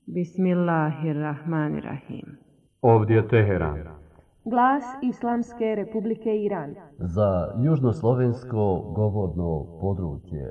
Bismillahirrahmanirrahim. Ovdje je Teheran. Glas Islamske Republike Iran. Za južnoslovensko govorno područje.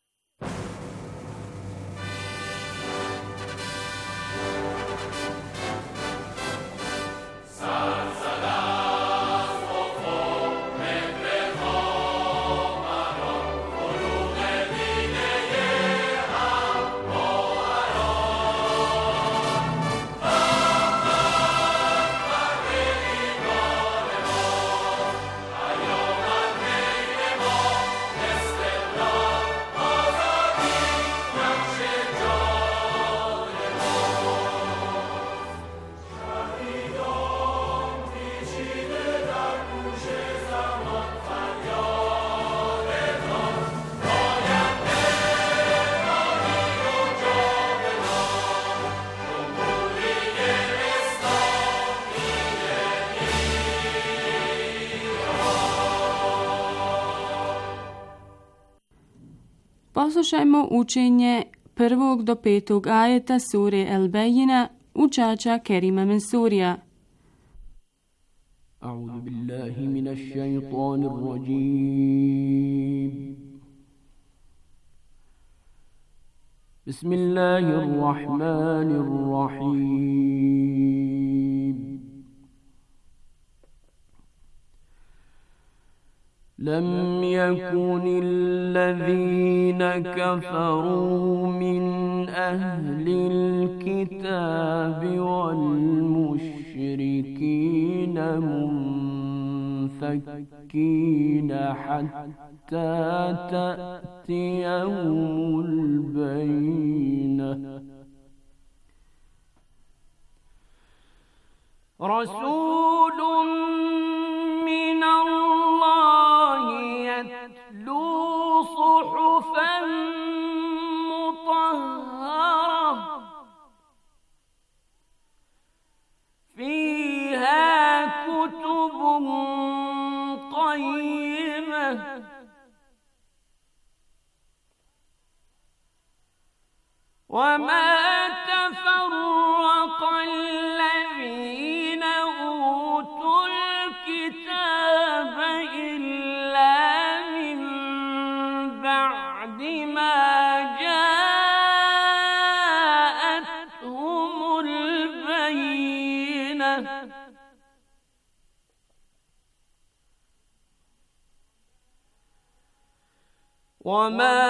Poslušajmo učenje 1. do 5. ajeta sure El-Bejina učača Kerima Mensurija. A'udhu billahi minash shaytanir rajim. Bismillahirrahmanirrahim. لم يكن الذين كفروا من أهل الكتاب والمشركين منفكين حتى تأتيهم البينة رسول من الله يتلو صحفا مطهرة فيها كتب قيمة وما تفرق الذين أوتوا الكتاب إلا من بعد ما جاءتهم البينة وما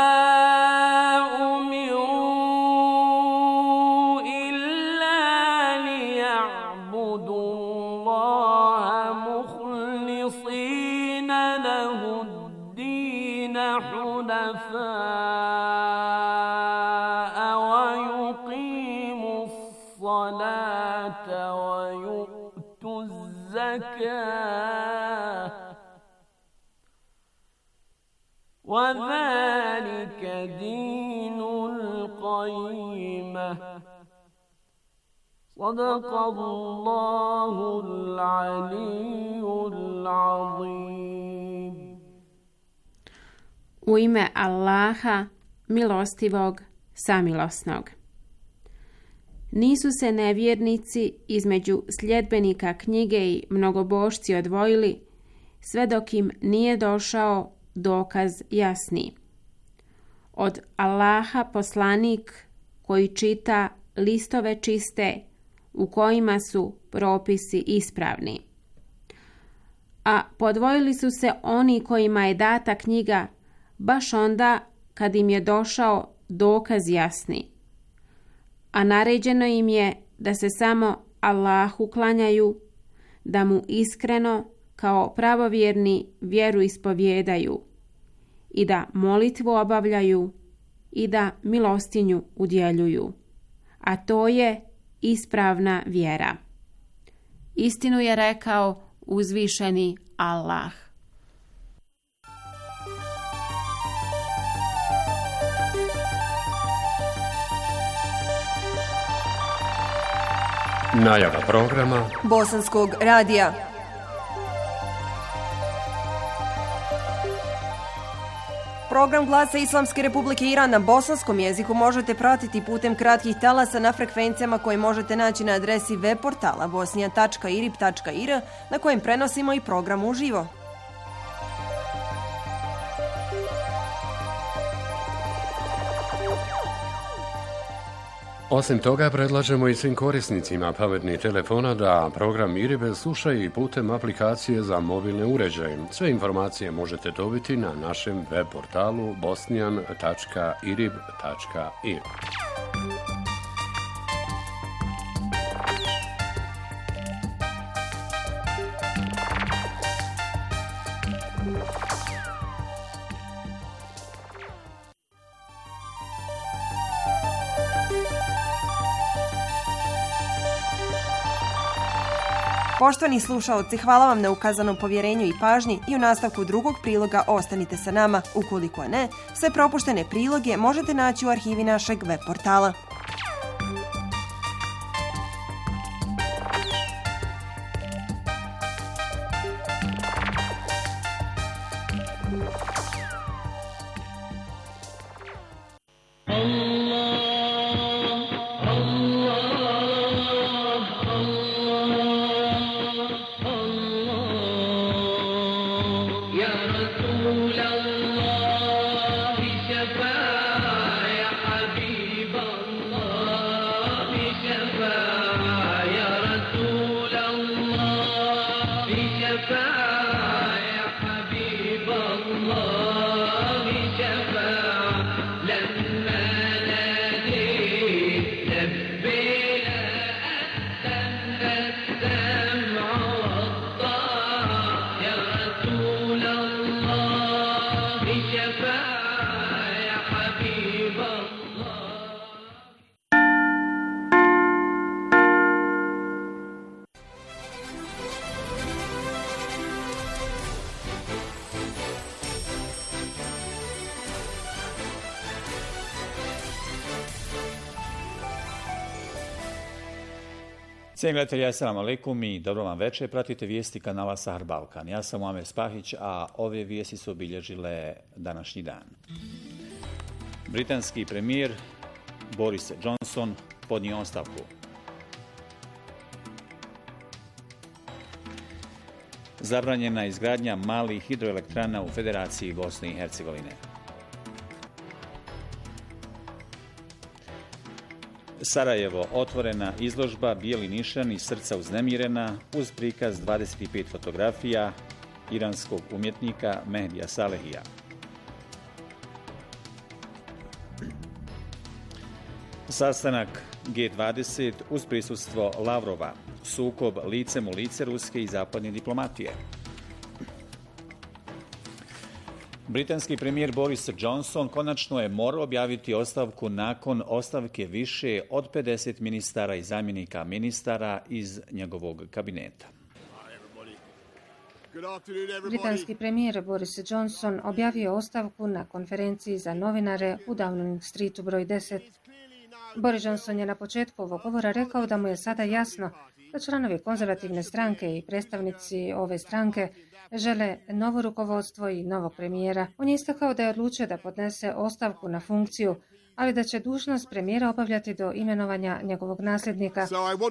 ويقيموا الصلاة ويؤتوا الزكاة وذلك دين القيمة صدق الله العلي العظيم. U ime Allaha, milostivog, samilosnog. Nisu se nevjernici između sljedbenika knjige i mnogobošci odvojili, sve dok im nije došao dokaz jasni. Od Allaha poslanik koji čita listove čiste u kojima su propisi ispravni. A podvojili su se oni kojima je data knjiga baš onda kad im je došao dokaz jasni. A naređeno im je da se samo Allahu klanjaju, da mu iskreno kao pravovjerni vjeru ispovjedaju i da molitvu obavljaju i da milostinju udjeljuju. A to je ispravna vjera. Istinu je rekao uzvišeni Allah. Najava programa Bosanskog radija. Program Glasa Islamske Republike Iran na bosanskom jeziku možete pratiti putem kratkih talasa na frekvencijama koje možete naći na adresi web portala bosnijan.irib.ir na kojem prenosimo i program uživo. Osim toga, predlažemo i svim korisnicima pametnih telefona da program IRIB slušaju i putem aplikacije za mobilne uređaje. Sve informacije možete dobiti na našem web portalu bosnijan.irib.ir. Poštovani slušaoci, hvala vam na ukazanom povjerenju i pažnji i u nastavku drugog priloga ostanite sa nama. Ukoliko ne, sve propuštene priloge možete naći u arhivi našeg web portala. Cijenjeni gledatelji, assalamu alaikum i dobro vam večer. Pratite vijesti kanala Sahar Balkan. Ja sam Muamer Spahić, a ove vijesti su obilježile današnji dan. Britanski premijer Boris Johnson podnio ostavku. Zabranjena izgradnja malih hidroelektrana u Federaciji Bosne i Hercegovine. Sarajevo, otvorena izložba Bijeli nišan i srca uznemirena uz prikaz 25 fotografija iranskog umjetnika Mehdija Salehija. Sastanak G20 uz prisustvo Lavrova, sukob licem u lice ruske i zapadne diplomatije. Britanski premijer Boris Johnson konačno je morao objaviti ostavku nakon ostavke više od 50 ministara i zamjenika ministara iz njegovog kabineta. Britanski premijer Boris Johnson objavio ostavku na konferenciji za novinare u Downing Streetu broj 10. Boris Johnson je na početku ovog govora rekao da mu je sada jasno da članovi konzervativne stranke i predstavnici ove stranke žele novo rukovodstvo i novog premijera. On je istakao da je odlučio da podnese ostavku na funkciju, ali da će dužnost premijera obavljati do imenovanja njegovog nasljednika.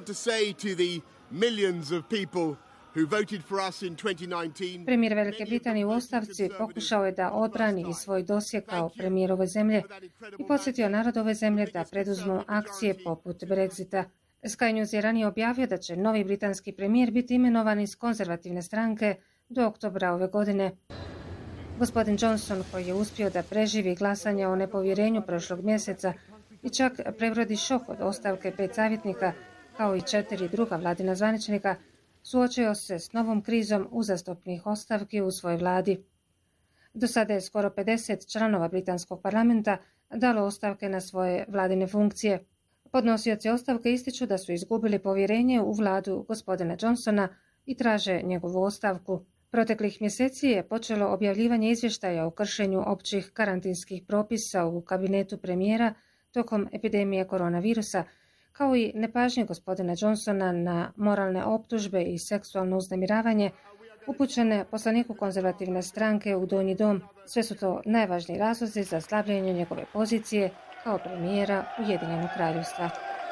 Premijer Velike Britanije u ostavci pokušao je da odbrani i svoj dosje kao premijer ove zemlje i podsjetio narod ove zemlje da preduzmu akcije poput Brexita. Sky News je ranije objavio da će novi britanski premijer biti imenovan iz konzervativne stranke do oktobra ove godine. Gospodin Johnson, koji je uspio da preživi glasanje o nepovjerenju prošlog mjeseca i čak prebrodi šok od ostavke 5 savjetnika, kao i 4 druga vladina zvaničnika, suočio se s novom krizom uzastopnih ostavki u svojoj vladi. Do sada je skoro 50 članova britanskog parlamenta dalo ostavke na svoje vladine funkcije. Podnosioci ostavke ističu da su izgubili povjerenje u vladu gospodina Johnsona i traže njegovu ostavku. Proteklih mjeseci je počelo objavljivanje izvještaja o kršenju općih karantinskih propisa u kabinetu premijera tokom epidemije koronavirusa, kao i nepažnje gospodina Johnsona na moralne optužbe i seksualno uznemiravanje, upućene poslaniku konzervativne stranke u Donji dom. Sve su to najvažniji razlozi za slabljenje njegove pozicije kao premijera Ujedinjenog kraljevstva.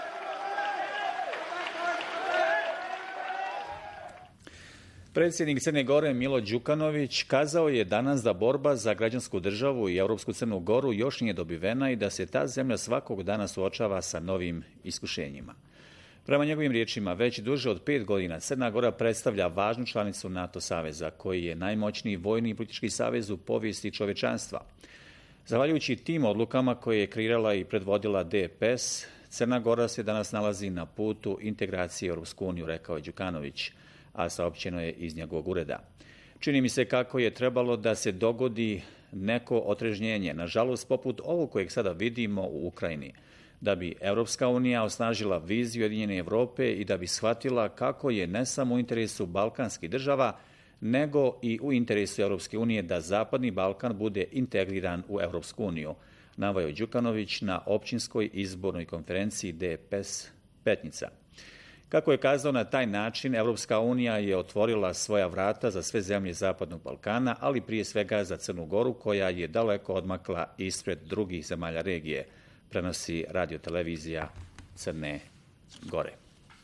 Predsjednik Crne Gore Milo Đukanović kazao je danas da borba za građansku državu i Europsku Crnu Goru još nije dobivena i da se ta zemlja svakog dana suočava sa novim iskušenjima. Prema njegovim riječima, već duže od 5 godina Crna Gora predstavlja važnu članicu NATO saveza, koji je najmoćniji vojni i politički savez u povijesti čovječanstva. Zahvaljujući tim odlukama koje je kreirala i predvodila DPS, Crna Gora se danas nalazi na putu integracije u Europsku uniju, rekao je Đukanović, a saopćeno je iz njegovog ureda. Čini mi se kako je trebalo da se dogodi neko otrežnjenje, nažalost poput ovog kojeg sada vidimo u Ukrajini, da bi Europska unija osnažila viziju Ujedinjene Europe i da bi shvatila kako je ne samo u interesu balkanskih država, nego i u interesu Europske unije da Zapadni Balkan bude integriran u Europsku uniju, naveo je Đukanović na općinskoj izbornoj konferenciji DPS Petnica. Kako je kazao, na taj način Europska unija je otvorila svoja vrata za sve zemlje Zapadnog Balkana, ali prije svega za Crnu Goru, koja je daleko odmakla ispred drugih zemalja regije, prenosi radiotelevizija Crne Gore.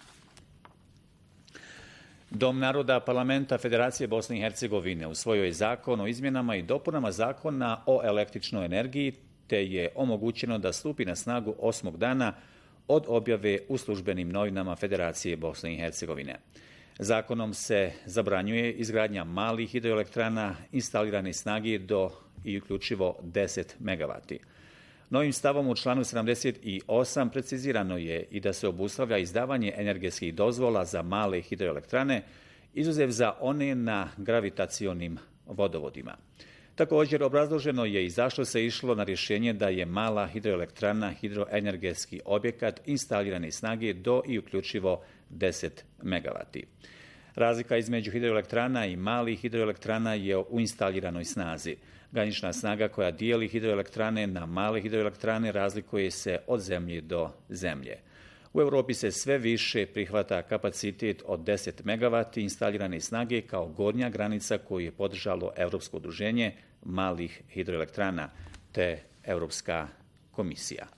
Dom naroda Parlamenta Federacije Bosne i Hercegovine usvojio je zakon o izmjenama i dopunama zakona o električnoj energiji, te je omogućeno da stupi na snagu 8. dana od objave u službenim novinama Federacije Bosne i Hercegovine. Zakonom se zabranjuje izgradnja malih hidroelektrana instalirane snage do i uključivo 10 megavati. Novim stavom u članu 78 precizirano je i da se obustavlja izdavanje energetskih dozvola za male hidroelektrane, izuzev za one na gravitacionim vodovodima. Također obrazloženo je i zašto se išlo na rješenje da je mala hidroelektrana hidroenergetski objekat instalirane snage do i uključivo 10 megavati. Razlika između hidroelektrana i malih hidroelektrana je u instaliranoj snazi. Granična snaga koja dijeli hidroelektrane na male hidroelektrane razlikuje se od zemlje do zemlje. U Europi se sve više prihvata kapacitet od 10 megavati instalirane snage kao gornja granica koju je podržalo Europsko udruženje malih hidroelektrana te Europska komisija.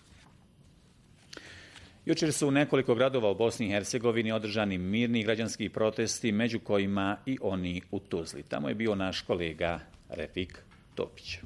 Jučer su u nekoliko gradova u Bosni i Hercegovini održani mirni građanski protesti, među kojima i oni u Tuzli. Tamo je bio naš kolega Refik Topić.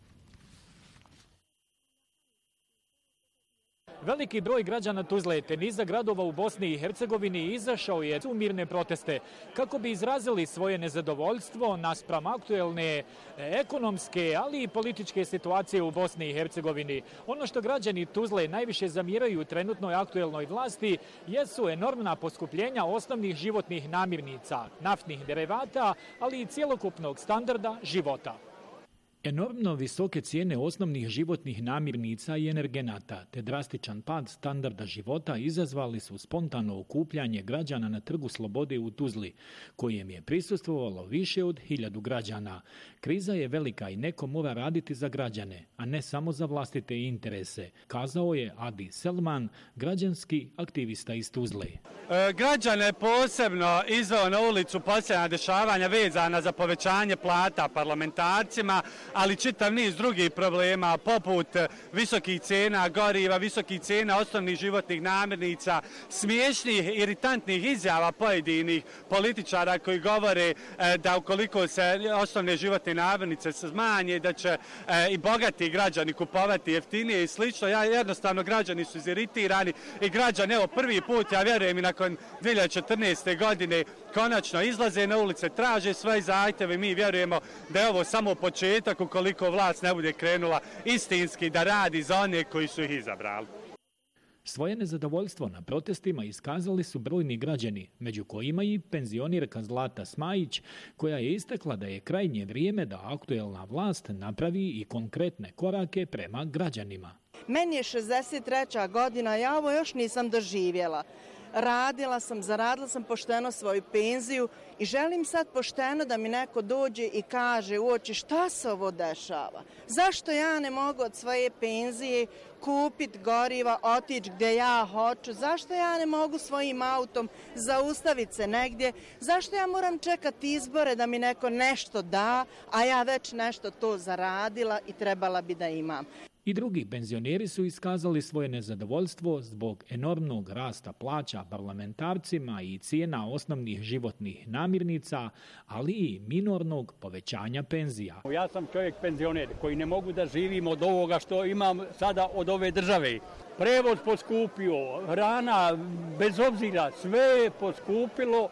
Veliki broj građana Tuzle te niza gradova u Bosni i Hercegovini izašao je u mirne proteste kako bi izrazili svoje nezadovoljstvo naspram aktuelne ekonomske, ali i političke situacije u Bosni i Hercegovini. Ono što građani Tuzle najviše zamjeraju trenutnoj aktuelnoj vlasti jesu enormna poskupljenja osnovnih životnih namirnica, naftnih derivata, ali i cjelokupnog standarda života. Enormno visoke cijene osnovnih životnih namirnica i energenata te drastičan pad standarda života izazvali su spontano okupljanje građana na Trgu Slobode u Tuzli, kojem je prisustvovalo više od 1000 građana. Kriza je velika i neko mora raditi za građane, a ne samo za vlastite interese, kazao je Adi Selman, građanski aktivista iz Tuzle. Građane posebno izveo na ulicu posljednja dešavanja vezana za povećanje plata parlamentarcima, ali čitav niz drugih problema poput visokih cena goriva, visokih cena osnovnih životnih namirnica, smiješnih, iritantnih izjava pojedinih političara koji govore da ukoliko se osnovne životne namirnice smanje, da će i bogati građani kupovati jeftinije i slično. Jednostavno građani su iziritirani i građani, evo prvi put, ja vjerujem i nakon 2014. godine, konačno izlaze na ulice, traže svoje zahtjeve. Mi vjerujemo da je ovo samo početak ukoliko vlast ne bude krenula istinski da radi za one koji su ih izabrali. Svoje nezadovoljstvo na protestima iskazali su brojni građani, među kojima i penzionirka Zlata Smajić, koja je istakla da je krajnje vrijeme da aktuelna vlast napravi i konkretne korake prema građanima. Meni je 63. godina, ja ovo još nisam doživjela. radila sam, zaradila sam pošteno svoju penziju i želim sad pošteno da mi neko dođe i kaže u oči šta se ovo dešava. Zašto ja ne mogu od svoje penzije kupiti goriva, otići gdje ja hoću? Zašto ja ne mogu svojim autom zaustaviti se negdje? Zašto ja moram čekati izbore da mi neko nešto da, a ja već nešto to zaradila i trebala bi da imam? I drugi penzioneri su iskazali svoje nezadovoljstvo zbog enormnog rasta plaća parlamentarcima i cijena osnovnih životnih namirnica, ali i minornog povećanja penzija. Ja sam čovjek penzioner koji ne mogu da živim od ovoga što imam sada od ove države. Prevoz poskupio, hrana, bez obzira, sve je poskupilo.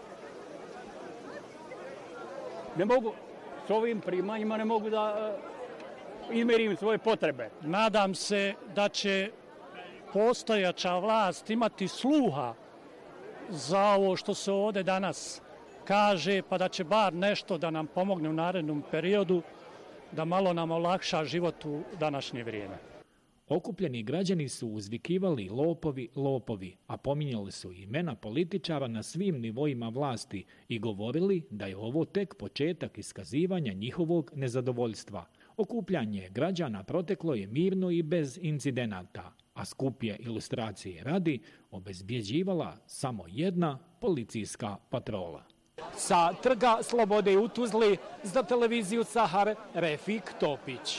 Ne mogu, s ovim primanjima ne mogu da izmerim svoje potrebe. Nadam se da će postojača vlast imati sluha za ovo što se ovdje danas kaže, pa da će bar nešto da nam pomogne u narednom periodu, da malo nam olakša život u današnje vrijeme. Okupljeni građani su uzvikivali lopovi, lopovi, a pominjali su imena političara na svim nivoima vlasti i govorili da je ovo tek početak iskazivanja njihovog nezadovoljstva. Okupljanje građana proteklo je mirno i bez incidenata, a skup je ilustracije radi obezbjeđivala samo jedna policijska patrola. Sa Trga Slobode u Tuzli za televiziju Sahar, Refik Topić.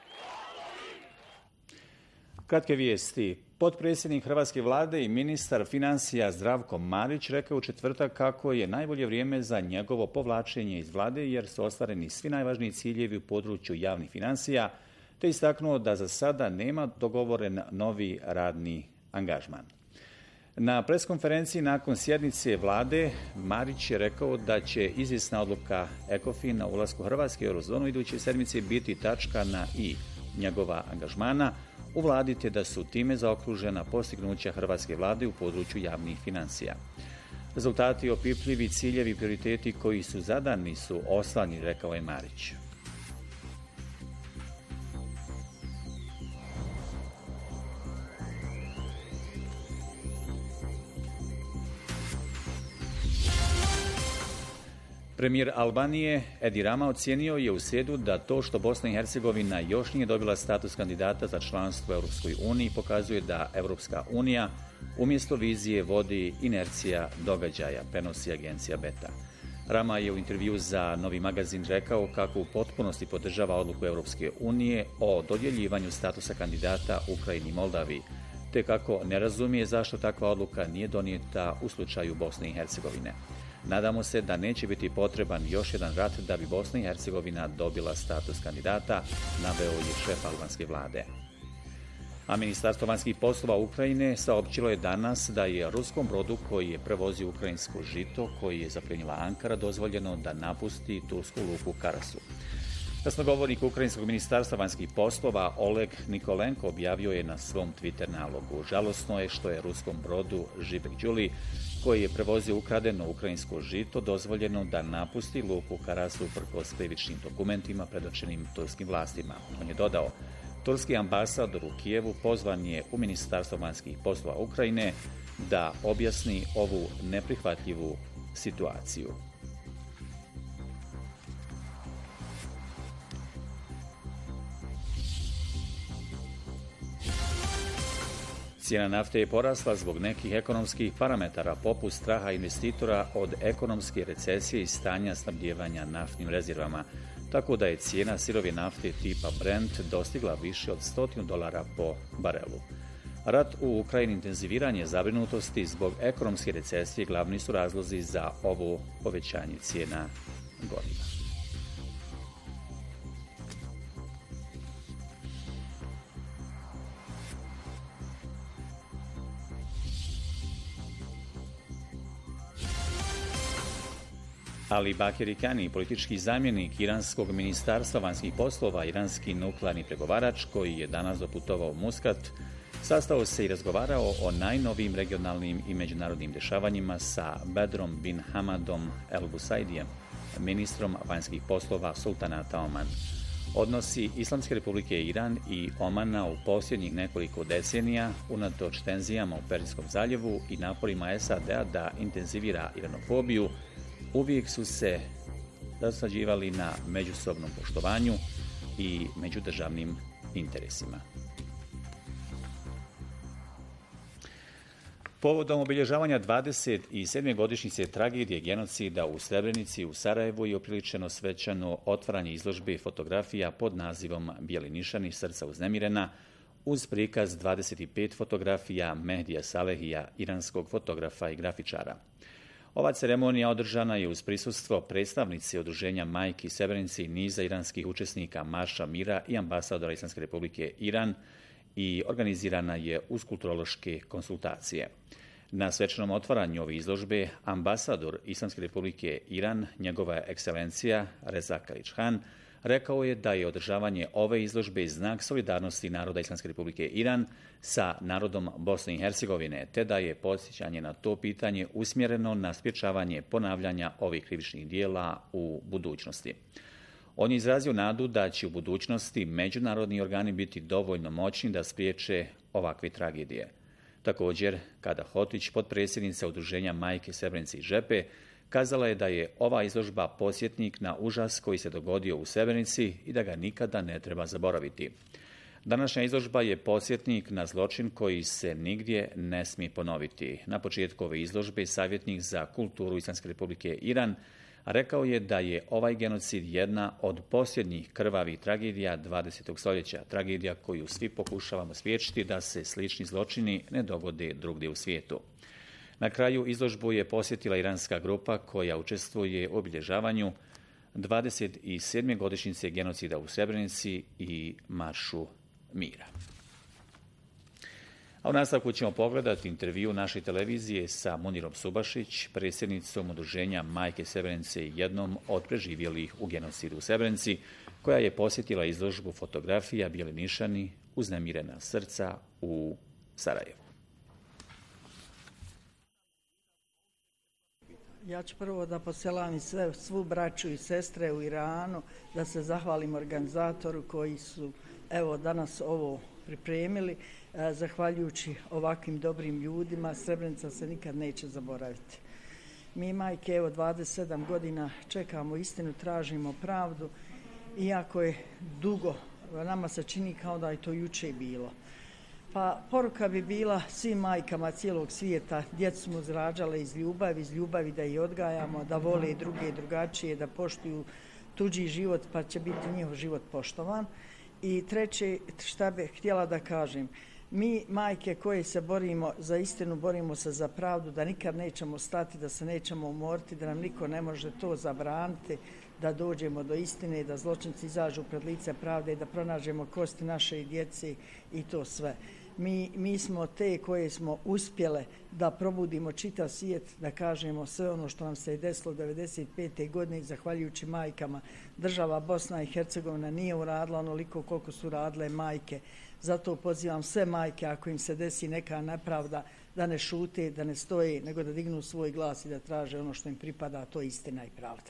Kratke vijesti. Potpredsjednik Hrvatske vlade i ministar financija Zdravko Marić rekao u četvrtak kako je najbolje vrijeme za njegovo povlačenje iz vlade jer su ostvareni svi najvažniji ciljevi u području javnih financija, te istaknuo da za sada nema dogovoren novi radni angažman. Na preskonferenciji nakon sjednice vlade Marić je rekao da će izvjesna odluka ECOFIN-a o ulasku Hrvatske u eurozonu iduće sedmice biti tačka na i njegova angažmana u vladi, te da su time zaokružena postignuća hrvatske vlade u području javnih financija. Rezultati, opipljivi ciljevi i prioriteti koji su zadani su ostvareni, rekao je Marić. Premijer Albanije Edi Rama ocijenio je u srijedu da to što Bosna i Hercegovina još nije dobila status kandidata za članstvo u Europskoj uniji pokazuje da Europska unija umjesto vizije vodi inercija događaja, prenosi agencija Beta. Rama je u intervju za Novi magazin rekao kako u potpunosti podržava odluku Europske unije o dodjeljivanju statusa kandidata Ukrajini i Moldaviji, te kako ne razumije zašto takva odluka nije donijeta u slučaju Bosne i Hercegovine. Nadamo se da neće biti potreban još jedan rat da bi Bosna i Hercegovina dobila status kandidata, naveo je šef albanske vlade. A Ministarstvo vanjskih poslova Ukrajine saopćilo je danas da je ruskom brodu koji je prevozio ukrajinsko žito, koji je zaplijenila Ankara, dozvoljeno da napusti tursku luku Karasu. Glasnogovornik Ukrajinskog ministarstva vanjskih poslova Oleg Nikolenko objavio je na svom Twitter nalogu: žalosno je što je ruskom brodu Žibek Đuli, koji je prevozio ukradeno ukrajinsko žito, dozvoljeno da napusti luku Karasu uprkos krivičnim dokumentima predočenim turskim vlastima. On je dodao: turski ambasador u Kijevu pozvan je u Ministarstvo vanjskih poslova Ukrajine da objasni ovu neprihvatljivu situaciju. Cijena nafte je porasla zbog nekih ekonomskih parametara, poput straha investitora od ekonomske recesije i stanja snabdijevanja naftnim rezervama, tako da je cijena sirove nafte tipa Brent dostigla više od $100 po barelu. Rat u Ukrajini, intenziviranje zabrinutosti zbog ekonomske recesije glavni su razlozi za ovo povećanje cijena goriva. Ali Bakir Kani, politički zamjenik iranskog ministarstva vanjskih poslova, iranski nuklearni pregovarač koji je danas doputovao u Muscat, sastao se i razgovarao o najnovijim regionalnim i međunarodnim dešavanjima sa Bedrom bin Hamadom El Busaidijem, ministrom vanjskih poslova sultanata Oman. Odnosi Islamske republike Iran i Omana u posljednjih nekoliko decenija, unatoč tenzijama u Perzijskom zaljevu i naporima SAD-a da intenzivira iranofobiju, uvijek su se zasnađivali na međusobnom poštovanju i međudržavnim interesima. Povodom obilježavanja 27. godišnjice tragedije genocida u Srebrenici u Sarajevu je upriličeno svečano otvaranje izložbe fotografija pod nazivom Bijeli nišani, srca uznemirena, uz prikaz 25 fotografija Mehdija Salehija, iranskog fotografa i grafičara. Ova ceremonija održana je uz prisustvo predstavnice Udruženja Majki Srebrenici i niza iranskih učesnika Marša mira i ambasadora Islamske republike Iran i organizirana je uz kulturološke konsultacije. Na svečanom otvaranju ove izložbe ambasador Islamske republike Iran, njegova ekscelencija Reza Kaličhan, rekao je da je održavanje ove izložbe znak solidarnosti naroda Islamske republike Iran sa narodom Bosne i Hercegovine, te da je podsjećanje na to pitanje usmjereno na sprječavanje ponavljanja ovih krivičnih dijela u budućnosti. On je izrazio nadu da će u budućnosti međunarodni organi biti dovoljno moćni da spriječe ovakve tragedije. Također, Kada Hotić, potpredsjednica Udruženja Majke Srebrenice i Žepe, kazala je da je ova izložba podsjetnik na užas koji se dogodio u Srebrenici i da ga nikada ne treba zaboraviti. Današnja izložba je podsjetnik na zločin koji se nigdje ne smije ponoviti. Na početku ove izložbe savjetnik za kulturu Islamske republike Iran rekao je da je ovaj genocid jedna od posljednjih krvavih tragedija 20. stoljeća, tragedija koju svi pokušavamo spriječiti da se slični zločini ne dogode drugdje u svijetu. Na kraju izložbu je posjetila iranska grupa koja učestvuje u obilježavanju 27. godišnjice genocida u Srebrenici i Maršu mira. A u nastavku ćemo pogledati intervju naše televizije sa Munirom Subašić, predsjednicom Udruženja Majke Srebrenice i jednom od preživjelih u genocidu u Srebrenici, koja je posjetila izložbu fotografija Bijeli nišani, uznemirena srca u Sarajevu. Ja ću prvo da poselam svu braću i sestre u Iranu, da se zahvalim organizatoru koji su danas ovo pripremili. Zahvaljujući ovakvim dobrim ljudima, Srebrenica se nikad neće zaboraviti. Mi majke 27 godina čekamo istinu, tražimo pravdu, iako je dugo, nama se čini kao da je to juče bilo. Pa poruka bi bila svim majkama cijelog svijeta, djecu smo rađale iz ljubavi da ih odgajamo, da vole druge drugačije, da poštuju tuđi život pa će biti njihov život poštovan. I treće, šta bih htjela da kažem, mi majke koje se borimo za istinu, borimo se za pravdu, da nikad nećemo stati, da se nećemo umoriti, da nam niko ne može to zabraniti, da dođemo do istine, da zločinci izađu pred lice pravde i da pronađemo kosti naše djece i to sve. Mi smo te koje smo uspjele da probudimo čitav svijet, da kažemo sve ono što nam se je desilo 1995. godine i zahvaljujući majkama. Država Bosna i Hercegovina nije uradila onoliko koliko su radile majke. Zato pozivam sve majke, ako im se desi neka nepravda, da ne šute, da ne stoje, nego da dignu svoj glas i da traže ono što im pripada, a to je istina i pravda.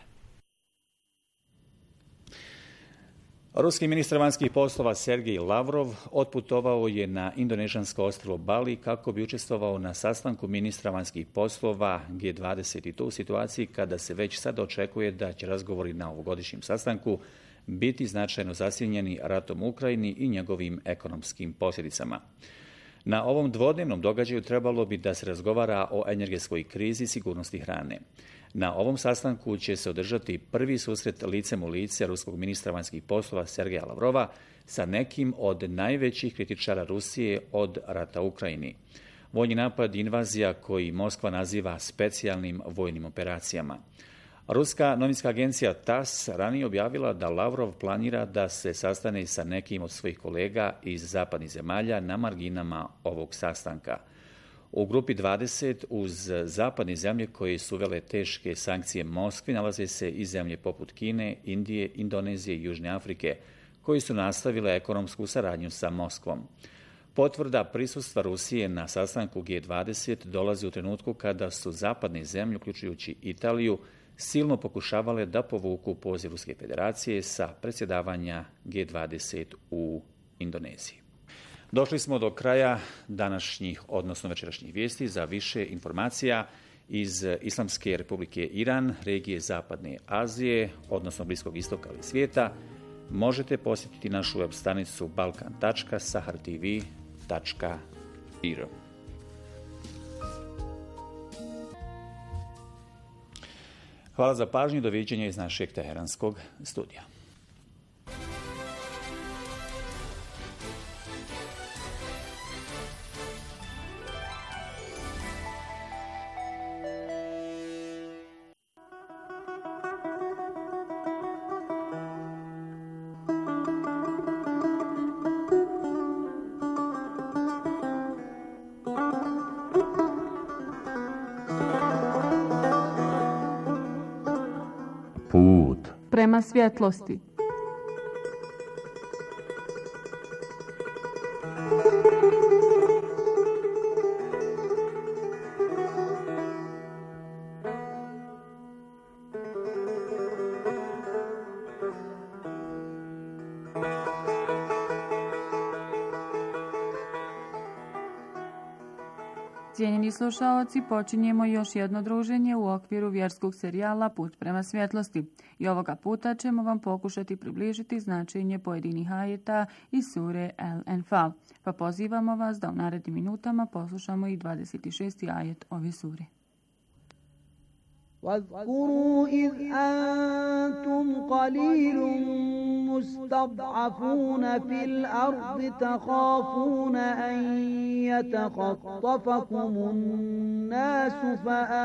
Ruski ministar vanjskih poslova Sergej Lavrov otputovao je na indonežansko ostrvo Bali kako bi učestvovao na sastanku ministra vanjskih poslova G20 i to u situaciji kada se već sad očekuje da će razgovori na ovogodišnjem sastanku biti značajno zasjenjeni ratom u Ukrajini i njegovim ekonomskim posljedicama. Na ovom dvodnevnom događaju trebalo bi da se razgovara o energetskoj krizi i sigurnosti hrane. Na ovom sastanku će se održati prvi susret licem u lice ruskog ministra vanjskih poslova Sergeja Lavrova sa nekim od najvećih kritičara Rusije od rata u Ukrajini. Vojni napad i invazija koji Moskva naziva specijalnim vojnim operacijama. Ruska novinska agencija TASS ranije objavila da Lavrov planira da se sastane sa nekim od svojih kolega iz zapadnih zemalja na marginama ovog sastanka. U grupi 20 uz zapadne zemlje koje su uvele teške sankcije Moskvi nalaze se i zemlje poput Kine, Indije, Indonezije i Južne Afrike, koji su nastavile ekonomsku saradnju sa Moskvom. Potvrda prisustva Rusije na sastanku G20 dolazi u trenutku kada su zapadne zemlje, uključujući Italiju, silno pokušavale da povuku poziv Ruske federacije sa predsjedavanja G20 u Indoneziji. Došli smo do kraja današnjih, odnosno večerašnjih vijesti. Za više informacija iz Islamske republike Iran, regije Zapadne Azije, odnosno Bliskog istoka ili svijeta, možete posjetiti našu web stranicu balkan.sahartv.ir. Hvala za pažnju, doviđenja iz našeg teheranskog studija. Prema svjetlosti. Cijenjeni slušaoci, počinjemo još jedno druženje u okviru vjerskog serijala Put prema svjetlosti. I ovoga puta ćemo vam pokušati približiti značenje pojedinih ajeta iz sure El-Enfal. Pa pozivamo vas da u narednim minutama poslušamo i 26. ajet ove sure. واذكروا إذ أنتم قليل مستضعفون في الأرض تخافون أن يتخطفكم الناس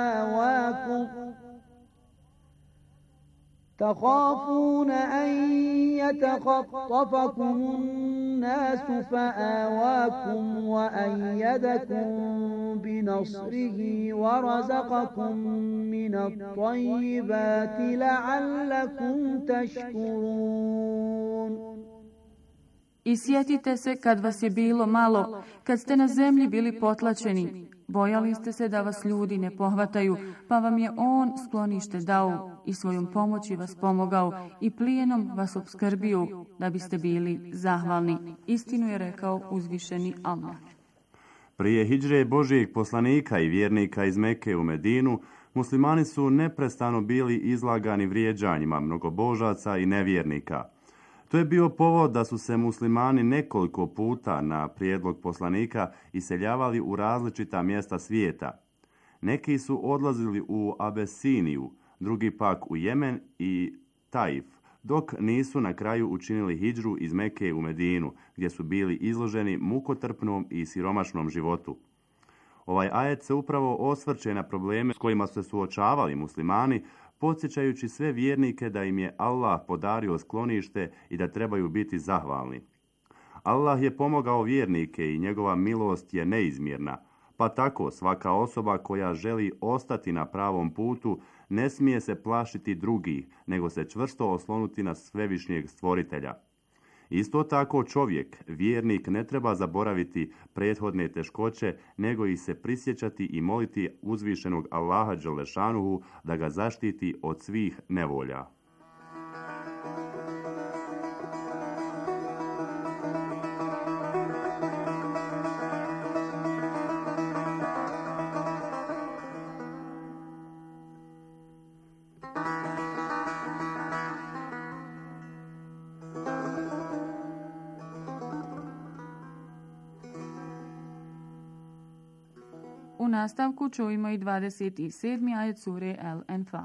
فآواكم وأيدكم بنصره ورزقكم من الطيبات لعلكم تشكرون. I sjetite se kad vas je bilo malo, kad ste na zemlji bili potlačeni. Bojali ste se da vas ljudi ne pohvataju, pa vam je On sklonište dao i svojom pomoći vas pomogao i plijenom vas opskrbio da biste bili zahvalni. Istinu je rekao uzvišeni Allah. Prije hidžre Božijeg poslanika i vjernika iz Mekke u Medinu, muslimani su neprestano bili izlagani vrijeđanjima mnogobožaca i nevjernika. To je bio povod da su se muslimani nekoliko puta na prijedlog poslanika iseljavali u različita mjesta svijeta. Neki su odlazili u Abesiniju, drugi pak u Jemen i Taif, dok nisu na kraju učinili hidžru iz Mekke u Medinu, gdje su bili izloženi mukotrpnom i siromašnom životu. Ovaj ajet se upravo osvrće na probleme s kojima su se suočavali muslimani, podsjećajući sve vjernike da im je Allah podario sklonište i da trebaju biti zahvalni. Allah je pomogao vjernike i njegova milost je neizmjerna, pa tako svaka osoba koja želi ostati na pravom putu ne smije se plašiti drugih, nego se čvrsto oslonuti na svevišnjeg stvoritelja. Isto tako čovjek, vjernik, ne treba zaboraviti prethodne teškoće, nego ih se prisjećati i moliti uzvišenog Allaha Đelešanuhu da ga zaštiti od svih nevolja. U nastavku čujemo i 27. ajet sure El-Enfal.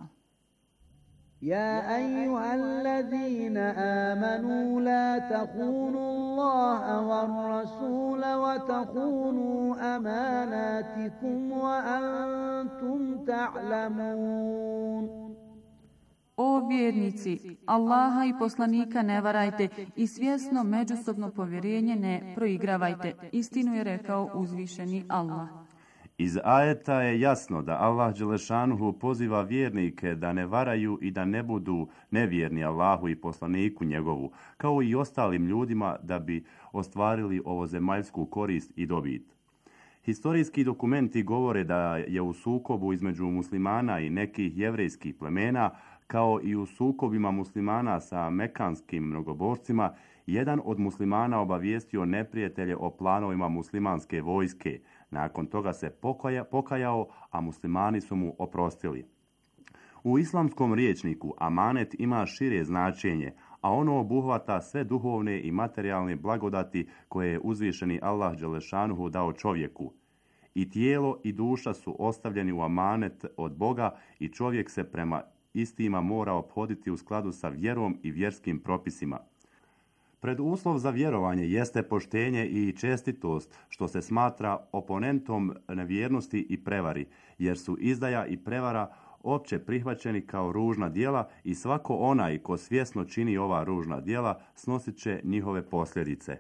يا أيها الذين آمنوا لا تخونوا الله والرسول وتخونوا أماناتكم وأنتم تعلمون. O vjernici, Allaha i poslanika ne varajte i svjesno međusobno povjerenje ne proigravajte. Istinu je rekao uzvišeni Allah. Iz ajeta je jasno da Allah Đelešanuhu poziva vjernike da ne varaju i da ne budu nevjerni Allahu i poslaniku njegovu, kao i ostalim ljudima da bi ostvarili ovozemaljsku korist i dobit. Historijski dokumenti govore da je u sukobu između muslimana i nekih jevrejskih plemena, kao i u sukobima muslimana sa mekanskim mnogobožcima, jedan od muslimana obavijestio neprijatelje o planovima muslimanske vojske. Nakon toga se pokajao, a muslimani su mu oprostili. U islamskom rječniku amanet ima šire značenje, a ono obuhvata sve duhovne i materijalne blagodati koje je uzvišeni Allah dželešanuhu dao čovjeku. I tijelo i duša su ostavljeni u amanet od Boga i čovjek se prema istima mora ophoditi u skladu sa vjerom i vjerskim propisima. Preduslov za vjerovanje jeste poštenje i čestitost, što se smatra oponentom nevjernosti i prevari, jer su izdaja i prevara opće prihvaćeni kao ružna djela i svako onaj ko svjesno čini ova ružna djela snosit će njihove posljedice.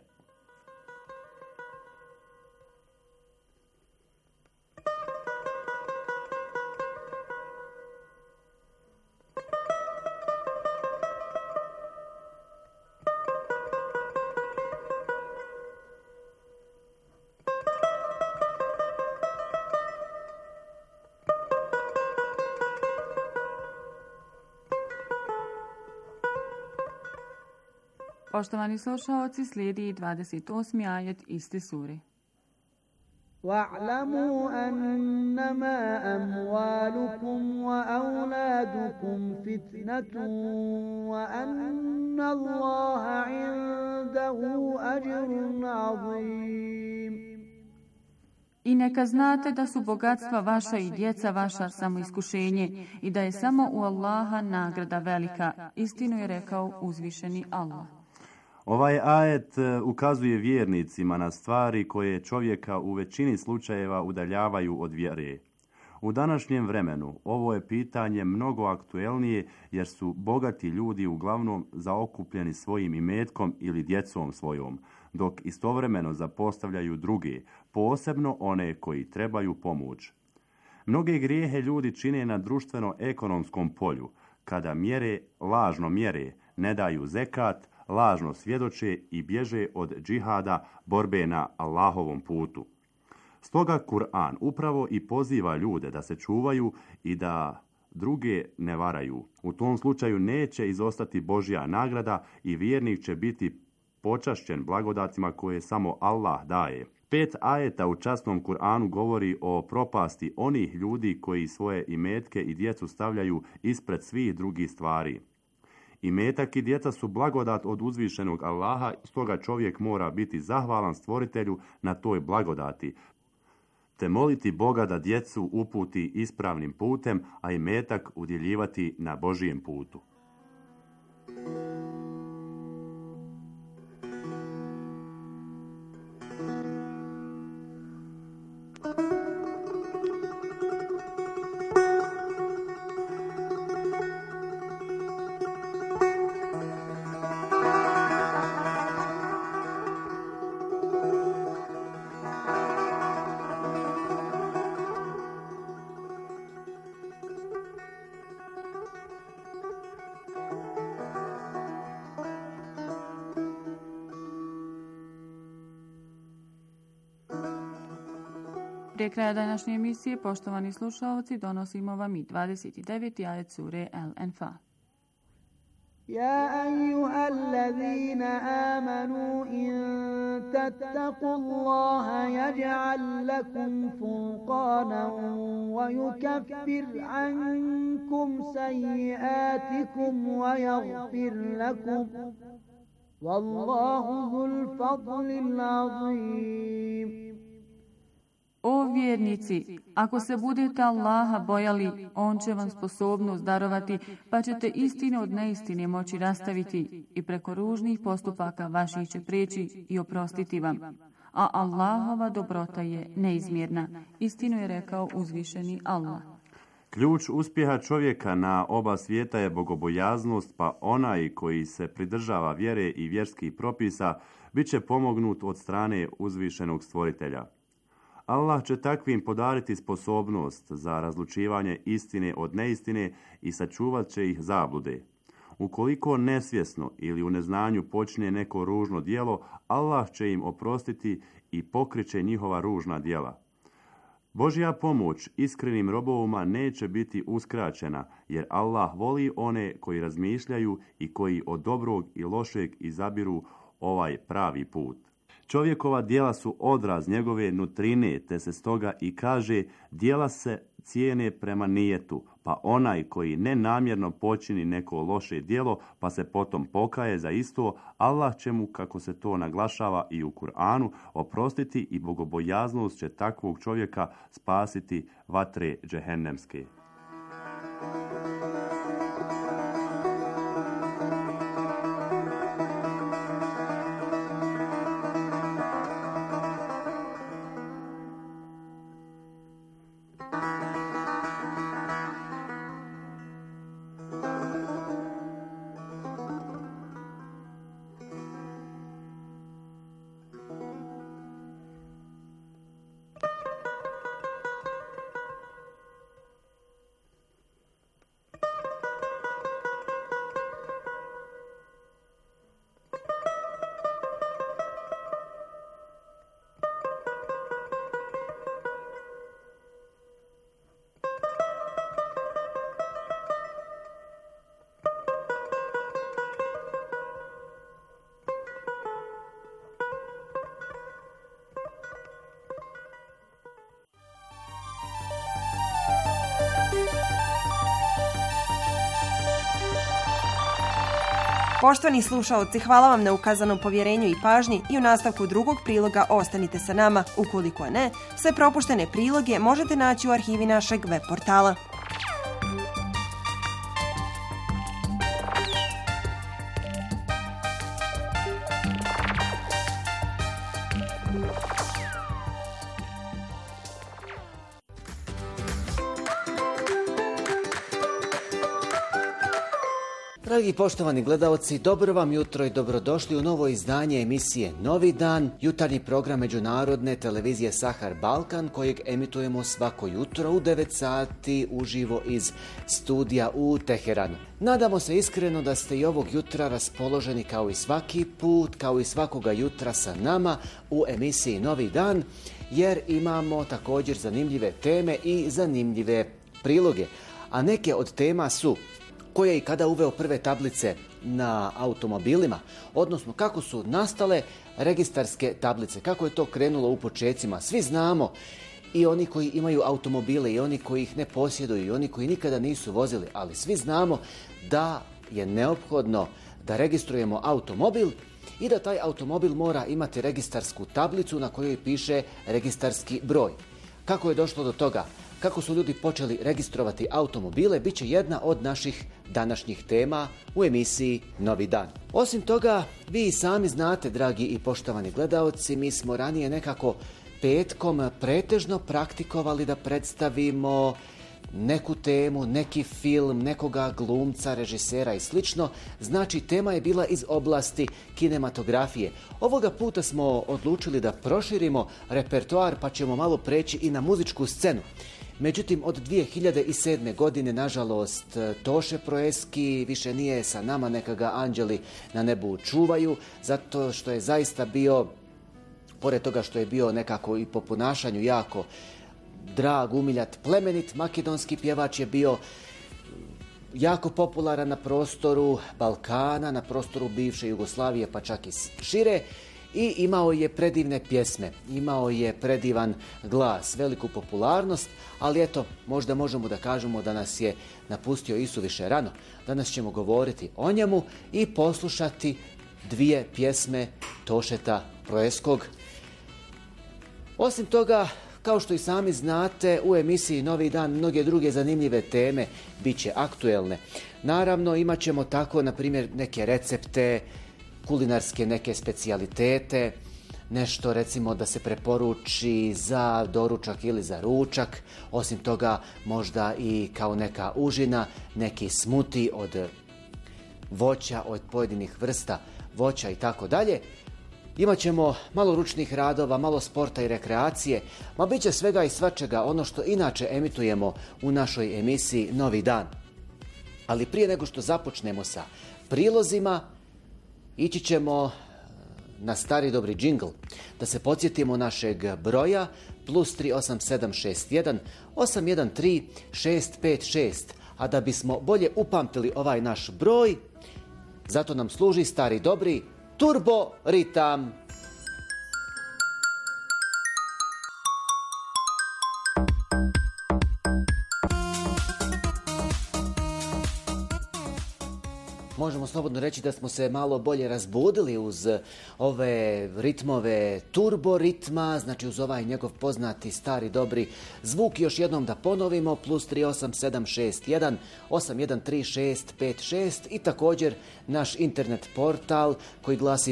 Poštovani slušaoci, slijedi 28. ajet iste sure. وَاعْلَمُوا أَنَّمَا أَمْوَالُكُمْ وَأَوْلَادُكُمْ فِتْنَةٌ وَأَنَّ اللَّهَ عِندَهُ أَجْرٌ عَظِيمٌ. I neka znate da su bogatstva vaša i djeca vaša samo iskušenje i da je samo u Allaha nagrada velika. Istinu je rekao uzvišeni Allah. Ovaj ajet ukazuje vjernicima na stvari koje čovjeka u većini slučajeva udaljavaju od vjere. U današnjem vremenu ovo je pitanje mnogo aktuelnije jer su bogati ljudi uglavnom zaokupljeni svojim imetkom ili djecom svojom, dok istovremeno zapostavljaju druge, posebno one koji trebaju pomoć. Mnoge grijehe ljudi čine na društveno-ekonomskom polju, kada lažno mjere, ne daju zekat, lažno svjedoče i bježe od džihada, borbe na Allahovom putu. Stoga Kur'an upravo i poziva ljude da se čuvaju i da druge ne varaju. U tom slučaju neće izostati Božja nagrada i vjernik će biti počašćen blagodatima koje samo Allah daje. 5 ajeta u časnom Kur'anu govori o propasti onih ljudi koji svoje imetke i djecu stavljaju ispred svih drugih stvari. Imetak i djeca su blagodat od uzvišenog Allaha, stoga čovjek mora biti zahvalan stvoritelju na toj blagodati, te moliti Boga da djecu uputi ispravnim putem, a imetak udjeljivati na Božijem putu. Prije kraja današnje emisije, poštovani slušalci, donosimo vam i 29. ajet sure Al-Anfal. يا أيها الذين آمنوا إن تتقوا الله يجعل لكم فرقانا ويكفر عنكم سيئاتكم ويغفر لكم والله ذو الفضل العظيم. O vjernici, ako se budete Allaha bojali, On će vam sposobnost darovati, pa ćete istinu od neistine moći rastaviti i preko ružnih postupaka vaših će prijeći i oprostiti vam. A Allahova dobrota je neizmjerna. Istinu je rekao uzvišeni Allah. Ključ uspjeha čovjeka na oba svijeta je bogobojaznost, pa onaj koji se pridržava vjere i vjerskih propisa bit će pomognut od strane uzvišenog stvoritelja. Allah će takvim podariti sposobnost za razlučivanje istine od neistine i sačuvat će ih zablude. Ukoliko nesvjesno ili u neznanju počne neko ružno djelo, Allah će im oprostiti i pokriće njihova ružna djela. Božja pomoć iskrenim robovima neće biti uskraćena, jer Allah voli one koji razmišljaju i koji od dobrog i lošeg izabiru ovaj pravi put. Čovjekova djela su odraz njegove nutrine, te se stoga i kaže djela se cijene prema nijetu, pa onaj koji nenamjerno počini neko loše djelo, pa se potom pokaje za isto, Allah će mu, kako se to naglašava i u Kur'anu, oprostiti i bogobojaznost će takvog čovjeka spasiti vatre džehennemske. Poštovani slušaoci, hvala vam na ukazanom povjerenju i pažnji i u nastavku drugog priloga ostanite sa nama. Ukoliko ne, sve propuštene priloge možete naći u arhivi našeg web portala. Dragi poštovani gledaoci, dobro vam jutro i dobrodošli u novo izdanje emisije Novi dan, jutarnji program međunarodne televizije Sahar Balkan, kojeg emitujemo svako jutro u 9 sati uživo iz studija u Teheranu. Nadamo se iskreno da ste i ovog jutra raspoloženi kao i svaki put, kao i svakoga jutra sa nama u emisiji Novi dan, jer imamo također zanimljive teme i zanimljive priloge. A neke od tema su: ko je i kada uveo prve tablice na automobilima, odnosno kako su nastale registarske tablice, kako je to krenulo u počecima. Svi znamo, i oni koji imaju automobile, i oni koji ih ne posjeduju, i oni koji nikada nisu vozili, ali svi znamo da je neophodno da registrujemo automobil i da taj automobil mora imati registarsku tablicu na kojoj piše registarski broj. Kako je došlo do toga? Kako su ljudi počeli registrovati automobile, bit će jedna od naših današnjih tema u emisiji Novi dan. Osim toga, vi i sami znate, dragi i poštovani gledaoci, mi smo ranije nekako petkom pretežno praktikovali da predstavimo neku temu, neki film, nekoga glumca, režisera i slično. Znači, tema je bila iz oblasti kinematografije. Ovoga puta smo odlučili da proširimo repertoar, pa ćemo malo preći i na muzičku scenu. Međutim, od 2007. godine, nažalost, Toše Proeski više nije sa nama, neka ga anđeli na nebu čuvaju, zato što je zaista bio, pored toga što je bio nekako i po ponašanju jako drag, umiljat, plemenit, makedonski pjevač je bio jako popularan na prostoru Balkana, na prostoru bivše Jugoslavije, pa čak i šire. I imao je predivne pjesme, imao je predivan glas, veliku popularnost, ali eto, možda možemo da kažemo da nas je napustio isuviše rano. Danas ćemo govoriti o njemu i poslušati dvije pjesme Tošeta Proeskog. Osim toga, kao što i sami znate, u emisiji Novi dan mnoge druge zanimljive teme bit će aktuelne. Naravno, imat ćemo tako, na primjer, neke recepte, kulinarske neke specijalitete, nešto recimo da se preporuči za doručak ili za ručak. Osim toga, možda i kao neka užina, neki smuti od voća, od pojedinih vrsta voća i tako dalje. Imaćemo malo ručnih radova, malo sporta i rekreacije, ma bit će svega i svačega, ono što inače emitujemo u našoj emisiji Novi dan. Ali prije nego što započnemo sa prilozima, ići ćemo na stari dobri džingl, da se podsjetimo našeg broja +38761 813 656. A da bismo bolje upamtili ovaj naš broj, zato nam služi stari dobri turbo ritam. Možemo slobodno reći da smo se malo bolje razbudili uz ove ritmove turbo ritma, znači uz ovaj njegov poznati stari dobri zvuk. Još jednom da ponovimo, +38761 813 656 i također naš internet portal koji glasi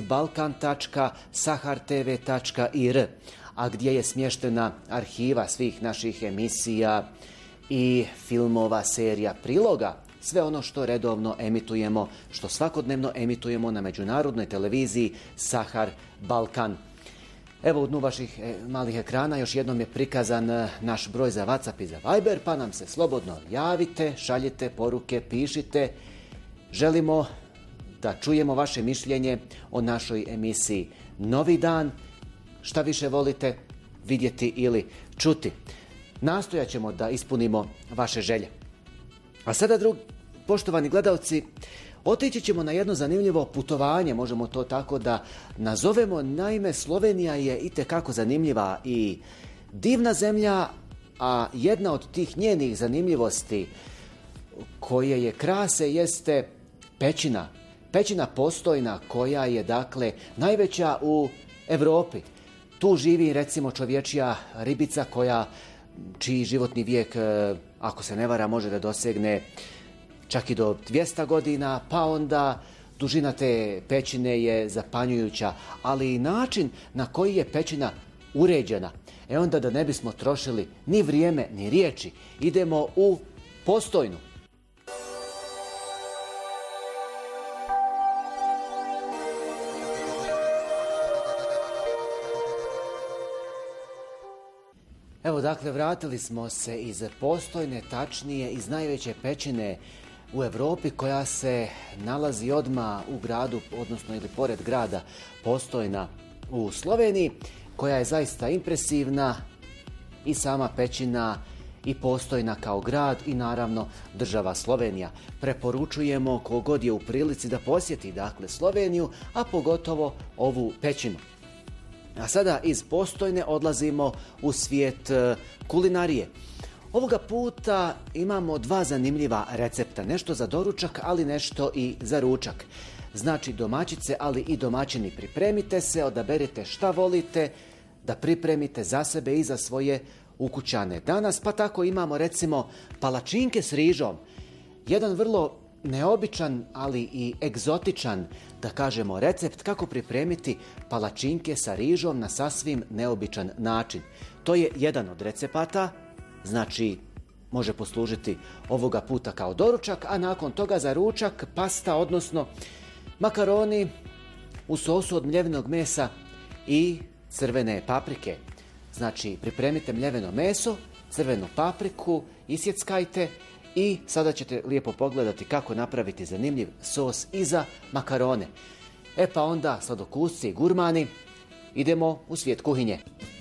balkan.sahartv.ir, a gdje je smještena arhiva svih naših emisija i filmova, serija, priloga. Sve ono što redovno emitujemo, što svakodnevno emitujemo na međunarodnoj televiziji Sahar Balkan. Evo u dnu vaših malih ekrana još jednom je prikazan naš broj za WhatsApp i za Viber, pa nam se slobodno javite, šaljite poruke, pišite. Želimo da čujemo vaše mišljenje o našoj emisiji Novi dan. Šta više volite vidjeti ili čuti. Nastojat ćemo da ispunimo vaše želje. A sada, poštovani gledalci, otići ćemo na jedno zanimljivo putovanje, možemo to tako da nazovemo. Naime, Slovenija je itekako zanimljiva i divna zemlja, a jedna od tih njenih zanimljivosti koje je krase jeste pećina. Pećina Postojna, koja je dakle najveća u Europi. Tu živi recimo čovječja ribica čiji životni vijek, ako se ne vara, može da dosegne čak i do 200 godina, pa onda dužina te pećine je zapanjujuća, ali i način na koji je pećina uređena. Onda da ne bismo trošili ni vrijeme, ni riječi, idemo u Postojnu. Evo dakle, vratili smo se iz Postojne, tačnije iz najveće pećine u Europi koja se nalazi odmah u gradu, odnosno ili pored grada Postojna u Sloveniji, koja je zaista impresivna i sama pećina i Postojna kao grad i naravno država Slovenija. Preporučujemo kogod je u prilici da posjeti dakle Sloveniju, a pogotovo ovu pećinu. A sada iz Postojne odlazimo u svijet kulinarije. Ovoga puta imamo dva zanimljiva recepta. Nešto za doručak, ali nešto i za ručak. Znači domaćice, ali i domaćini. Pripremite se, odaberite šta volite da pripremite za sebe i za svoje ukućane. Danas pa tako imamo recimo palačinke s rižom. Jedan vrlo neobičan, ali i egzotičan, da kažemo, recept kako pripremiti palačinke sa rižom na sasvim neobičan način. To je jedan od recepata, znači može poslužiti ovoga puta kao doručak, a nakon toga za ručak pasta, odnosno makaroni u sosu od mljevenog mesa i crvene paprike. Znači pripremite mljeveno meso, crvenu papriku, isjeckajte i sada ćete lijepo pogledati kako napraviti zanimljiv sos i za makarone. Pa onda, sladokusci i gurmani, idemo u svijet kuhinje.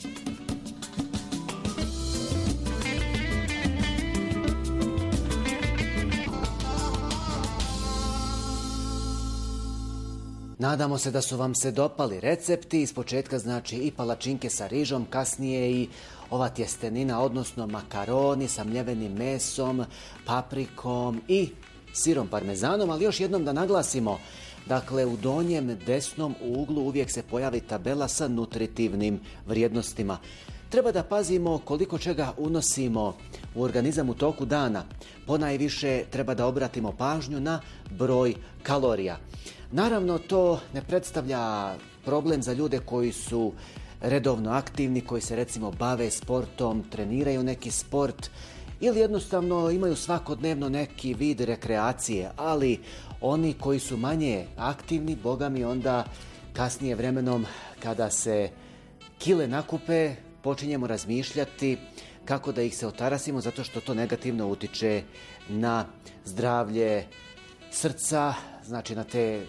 Nadamo se da su vam se dopali recepti. Iz početka znači i palačinke sa rižom, kasnije i ova tjestenina, odnosno makaroni sa mljevenim mesom, paprikom i sirom parmezanom. Ali još jednom da naglasimo, dakle u donjem desnom uglu uvijek se pojavi tabela sa nutritivnim vrijednostima. Treba da pazimo koliko čega unosimo u organizam u toku dana. Ponajviše treba da obratimo pažnju na broj kalorija. Naravno, to ne predstavlja problem za ljude koji su redovno aktivni, koji se recimo bave sportom, treniraju neki sport ili jednostavno imaju svakodnevno neki vid rekreacije, ali oni koji su manje aktivni, boga mi, onda kasnije vremenom kada se kile nakupe, počinjemo razmišljati kako da ih se otarasimo, zato što to negativno utiče na zdravlje srca, znači na te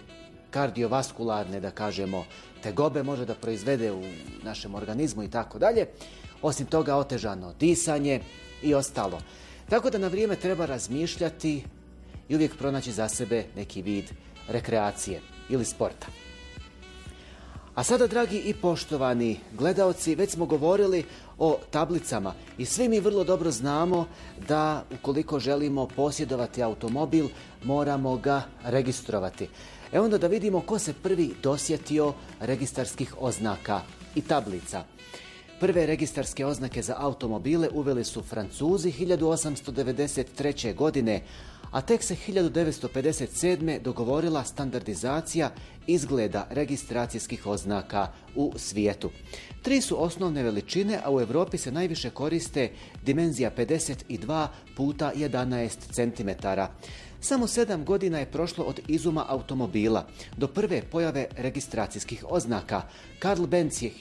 kardiovaskularne, da kažemo, tegobe može da proizvede u našem organizmu i tako dalje. Osim toga, otežano disanje i ostalo. Tako da na vrijeme treba razmišljati i uvijek pronaći za sebe neki vid rekreacije ili sporta. A sada, dragi i poštovani gledaoci, već smo govorili o tablicama i svi mi vrlo dobro znamo da ukoliko želimo posjedovati automobil, moramo ga registrovati. Onda da vidimo ko se prvi dosjetio registarskih oznaka i tablica. Prve registarske oznake za automobile uveli su Francuzi 1893. godine, a tek se 1957. dogovorila standardizacija izgleda registracijskih oznaka u svijetu. 3 su osnovne veličine, a u Europi se najviše koriste dimenzija 52 puta 11 cm. Samo 7 godina je prošlo od izuma automobila do prve pojave registracijskih oznaka. Karl Benz je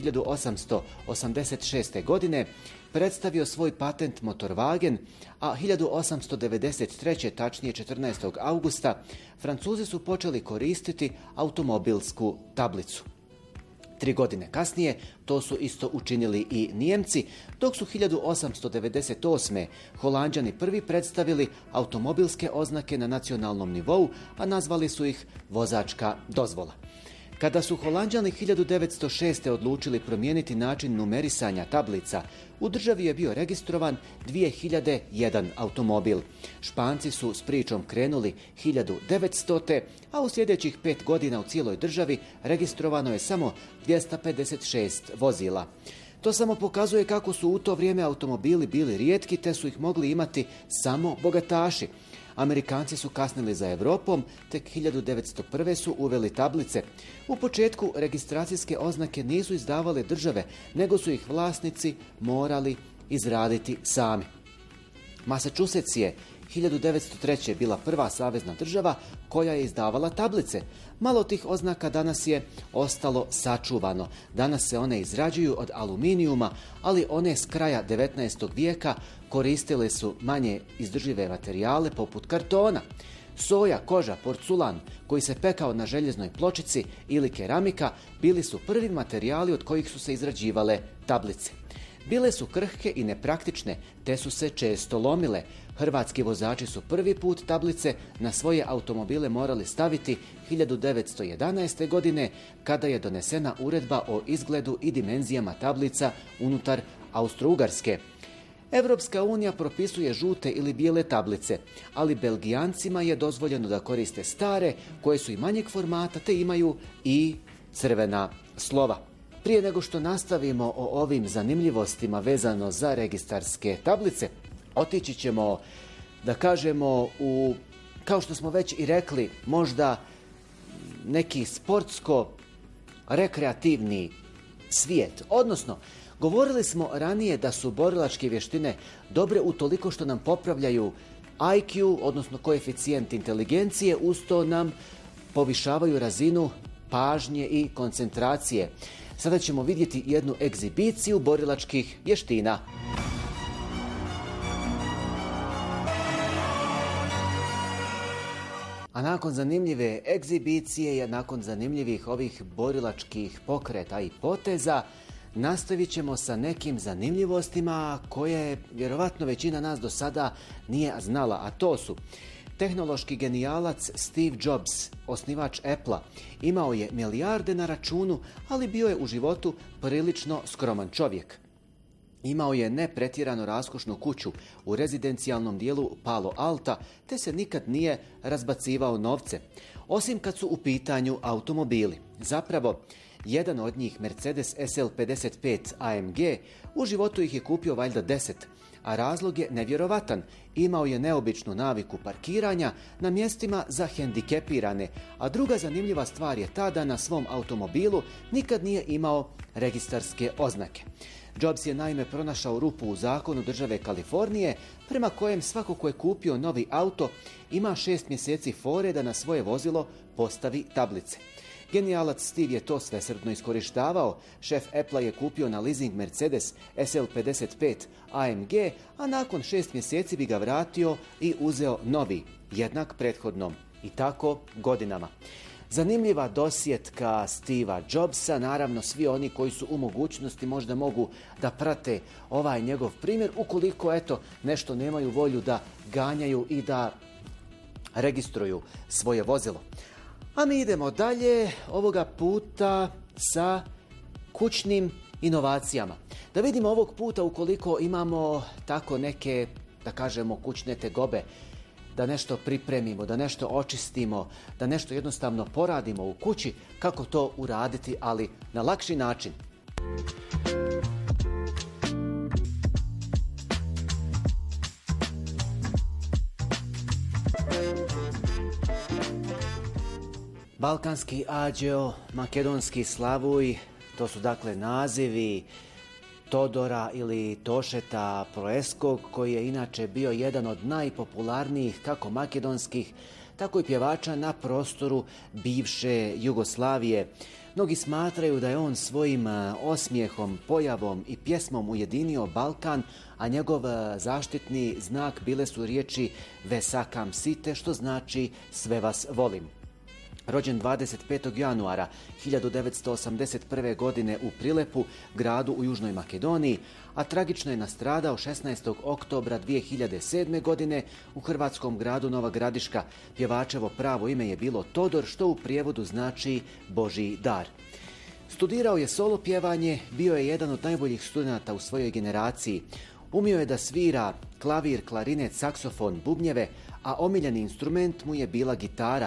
1886. godine predstavio svoj patent Motorwagen, a 1893. tačnije 14. augusta, Francuzi su počeli koristiti automobilsku tablicu. 3 godine kasnije to su isto učinili i Nijemci, dok su 1898. Holanđani prvi predstavili automobilske oznake na nacionalnom nivou, a nazvali su ih vozačka dozvola. Kada su Holanđani 1906. odlučili promijeniti način numerisanja tablica, u državi je bio registrovan 2001 automobil. Španci su s pričom krenuli 1900. a u sljedećih 5 godina u cijeloj državi registrovano je samo 256 vozila. To samo pokazuje kako su u to vrijeme automobili bili rijetki, te su ih mogli imati samo bogataši. Amerikanci su kasnili za Europom, tek 1901. su uveli tablice. U početku registracijske oznake nisu izdavale države, nego su ih vlasnici morali izraditi sami. Massachusetts je 1903. bila prva savezna država koja je izdavala tablice. Malo tih oznaka danas je ostalo sačuvano. Danas se one izrađuju od aluminijuma, ali one s kraja 19. vijeka koristile su manje izdržive materijale poput kartona. Soja, koža, porculan koji se pekao na željeznoj pločici ili keramika bili su prvi materijali od kojih su se izrađivale tablice. Bile su krhke i nepraktične, te su se često lomile. Hrvatski vozači su prvi put tablice na svoje automobile morali staviti 1911. godine, kada je donesena uredba o izgledu i dimenzijama tablica unutar Austro-Ugarske. Europska unija propisuje žute ili bijele tablice, ali Belgijancima je dozvoljeno da koriste stare, koje su i manjeg formata, te imaju i crvena slova. Prije nego što nastavimo o ovim zanimljivostima vezano za registarske tablice, otići ćemo, da kažemo, u, kao što smo već i rekli, možda neki sportsko-rekreativni svijet. Odnosno, govorili smo ranije da su borilačke vještine dobre utoliko što nam popravljaju IQ, odnosno koeficijent inteligencije, uz to nam povišavaju razinu pažnje i koncentracije. Sada ćemo vidjeti jednu egzibiciju borilačkih vještina. A nakon zanimljive egzibicije, nakon zanimljivih ovih borilačkih pokreta i poteza, nastavit ćemo sa nekim zanimljivostima koje vjerovatno većina nas do sada nije znala, a to su: tehnološki genijalac Steve Jobs, osnivač Apple-a, imao je milijarde na računu, ali bio je u životu prilično skroman čovjek. Imao je ne pretjerano raskošnu kuću u rezidencijalnom dijelu Palo Alta, te se nikad nije razbacivao novce, osim kad su u pitanju automobili. Zapravo, jedan od njih, Mercedes SL55 AMG, u životu ih je kupio valjda 10, a razlog je nevjerovatan. Imao je neobičnu naviku parkiranja na mjestima za hendikepirane, a druga zanimljiva stvar je ta da na svom automobilu nikad nije imao registarske oznake. Jobs je naime pronašao rupu u zakonu države Kalifornije, prema kojem svako ko je kupio novi auto ima 6 mjeseci fore da na svoje vozilo postavi tablice. Genijalac Steve je to svesrdno iskorištavao. Šef Apple-a je kupio na leasing Mercedes SL55 AMG, a nakon 6 mjeseci bi ga vratio i uzeo novi, jednak prethodnom. I tako godinama. Zanimljiva dosjetka Steva Jobsa, naravno svi oni koji su u mogućnosti možda mogu da prate ovaj njegov primjer, ukoliko nešto nemaju volju da ganjaju i da registruju svoje vozilo. A mi idemo dalje, ovoga puta sa kućnim inovacijama. Da vidimo ovog puta ukoliko imamo tako neke, da kažemo, kućne tegobe, da nešto pripremimo, da nešto očistimo, da nešto jednostavno poradimo u kući, kako to uraditi, ali na lakši način. Balkanski ađeo, makedonski slavuj, to su dakle nazivi Todora ili Tošeta Proeskog, koji je inače bio jedan od najpopularnijih kako makedonskih, tako i pjevača na prostoru bivše Jugoslavije. Mnogi smatraju da je on svojim osmijehom, pojavom i pjesmom ujedinio Balkan, a njegov zaštitni znak bile su riječi Vesakam Site, što znači sve vas volim. Rođen 25. januara 1981. godine u Prilepu, gradu u Južnoj Makedoniji, a tragično je nastradao 16. oktobra 2007. godine u hrvatskom gradu Nova Gradiška. Pjevačevo pravo ime je bilo Todor, što u prijevodu znači Božji dar. Studirao je solo pjevanje, bio je jedan od najboljih studenata u svojoj generaciji. Umio je da svira klavir, klarinet, saksofon, bubnjeve, a omiljeni instrument mu je bila gitara.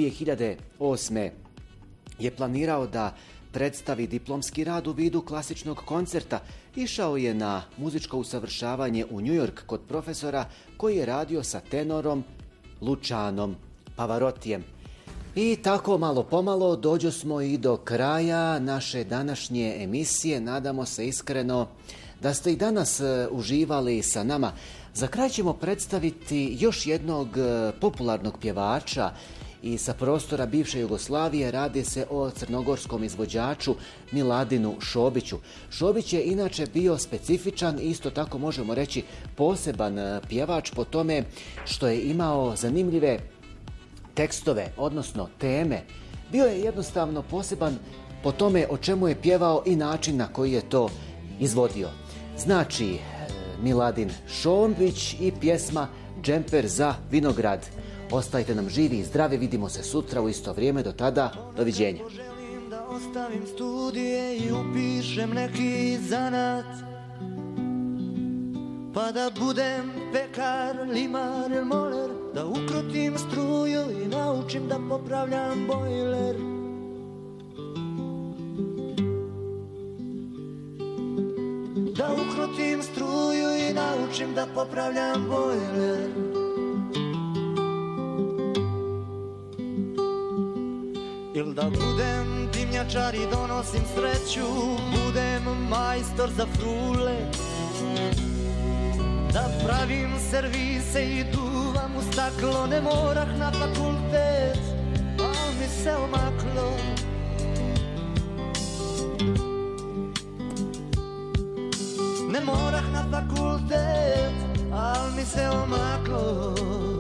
2008. je planirao da predstavi diplomski rad u vidu klasičnog koncerta. Išao je na muzičko usavršavanje u New York kod profesora koji je radio sa tenorom Lucianom Pavarottijem. I tako malo pomalo dođo smo i do kraja naše današnje emisije. Nadamo se iskreno da ste i danas uživali sa nama. Za kraj ćemo predstaviti još jednog popularnog pjevača i sa prostora bivše Jugoslavije. Radi se o crnogorskom izvođaču Miladinu Šobiću. Šobić je inače bio specifičan, isto tako možemo reći poseban pjevač po tome što je imao zanimljive tekstove, odnosno teme. Bio je jednostavno poseban po tome o čemu je pjevao i način na koji je to izvodio. Znači, Miladin Šobić i pjesma Džemper za vinograd. Ostajte nam živi i zdravi, vidimo se sutra u isto vrijeme, do tada, doviđenja. Želim da ostavim studije i upišem neki zanat, pa da budem pekar, limar ili moler, da ukrotim struju i naučim da popravljam bojler. Da ukrotim struju i naučim da popravljam bojler. Ili da budem dimnjačar i donosim sreću, budem majstor za frule, da pravim servise i duvam u staklo. Ne morah na fakultet, al mi se omaklo. Ne morah na fakultet, al mi se omaklo.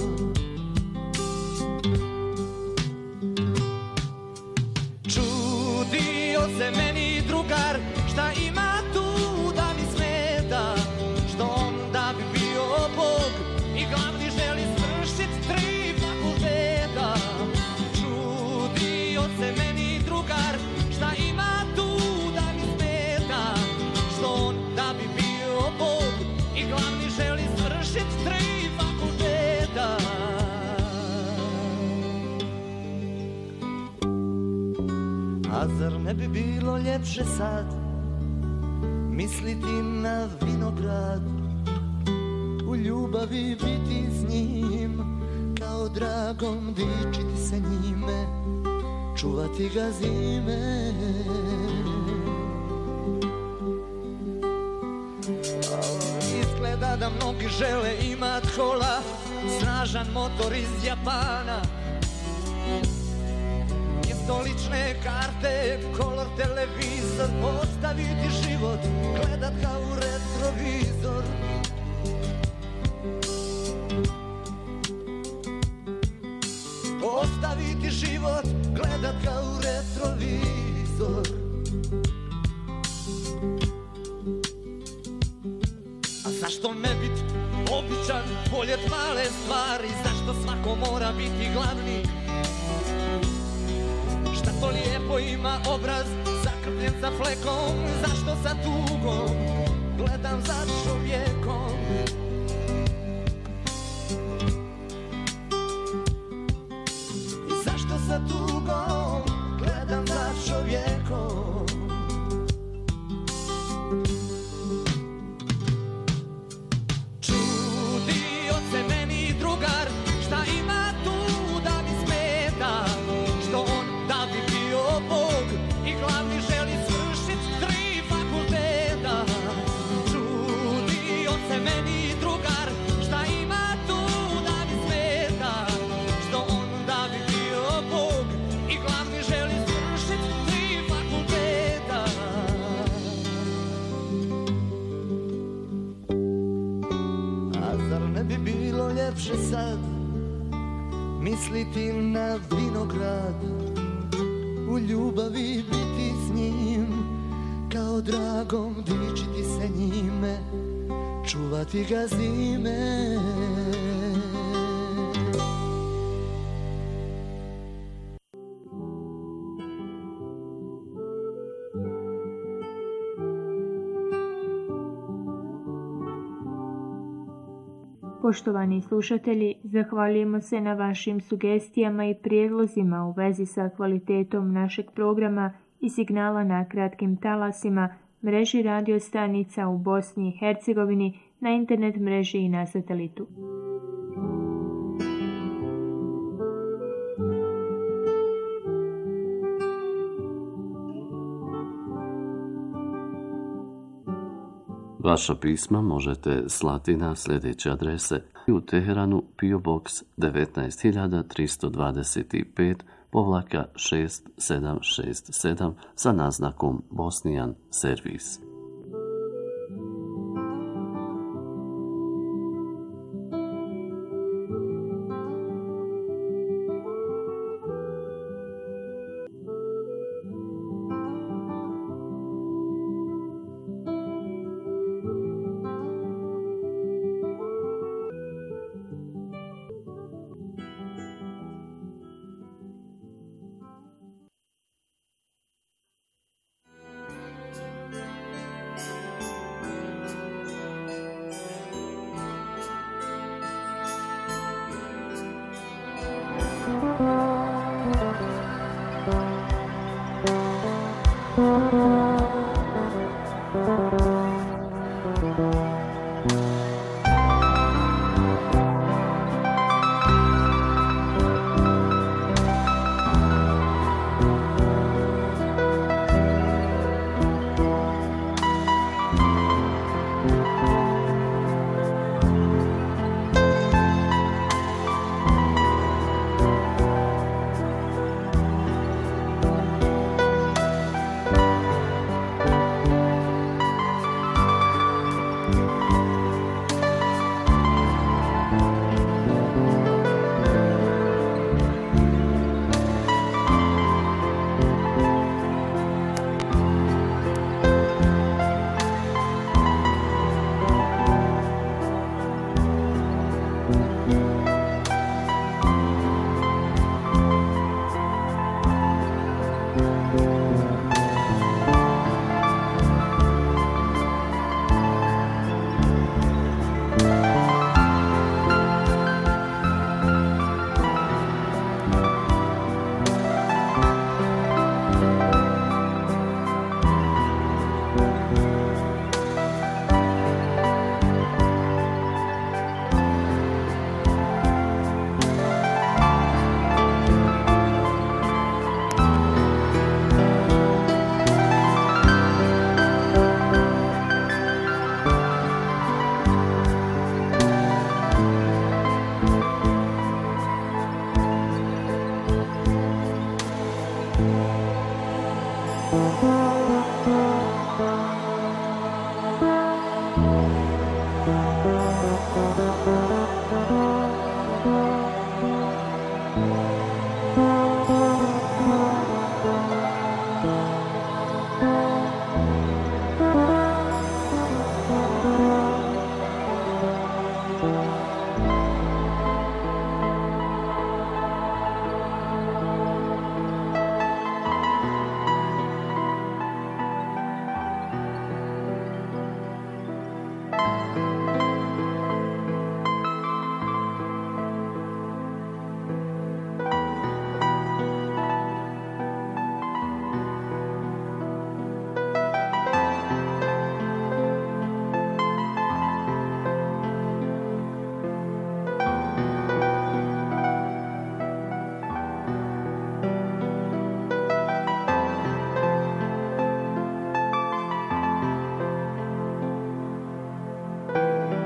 Čudio se meni drugar, šta ima tu da mi smeta, što on da bi bio Bog i glavni želi svršit 3 fakulteta. Čudio se meni drugar, šta ima tu da mi smeta, što on da bi bio Bog i glavni želi svršit 3 fakulteta. A zar ne bi bilo ljepše sad misliti na vinograd, u ljubavi biti s njim, kao dragom dičiti se njime, čuvati ga zime. Izgleda da mnogi žele imat hola, snažan motor iz Japana, stolične karte, kolor televizor, ostaviti život, gledat ga u retrovizor. Ostaviti život, gledat Zašto ne bit običan, voljet male stvari? Zašto svako mora biti glavni? Šta to lijepo ima obraz, zakrpljen sa flekom? Zašto sa tugom gledam za čovjekom? Zašto sa tugom gledam za čovjekom? Čudio se meni drugar, šta ima tu da mi smeta, što on da bi bio Bog i glavni želi svršit 3 fakulteta. Čudio se meni drugar, šta ima tu da mi smeta, što on da bi bio Bog i glavni želi svršit 3 fakulteta. A zar ne bi bilo ljepše sad misliti na vinograd, u ljubavi biti s njim, kao dragom dičiti se njime, čuvati ga zime. Poštovani slušatelji, zahvaljujemo se na vašim sugestijama i prijedlozima u vezi sa kvalitetom našeg programa i signala na kratkim talasima, mreži radio stanica u Bosni i Hercegovini, na internet mreži i na satelitu. Vaša pisma možete slati na sljedeće adrese: u Teheranu PO Box 19325-6767 sa naznakom Bosnijan servis.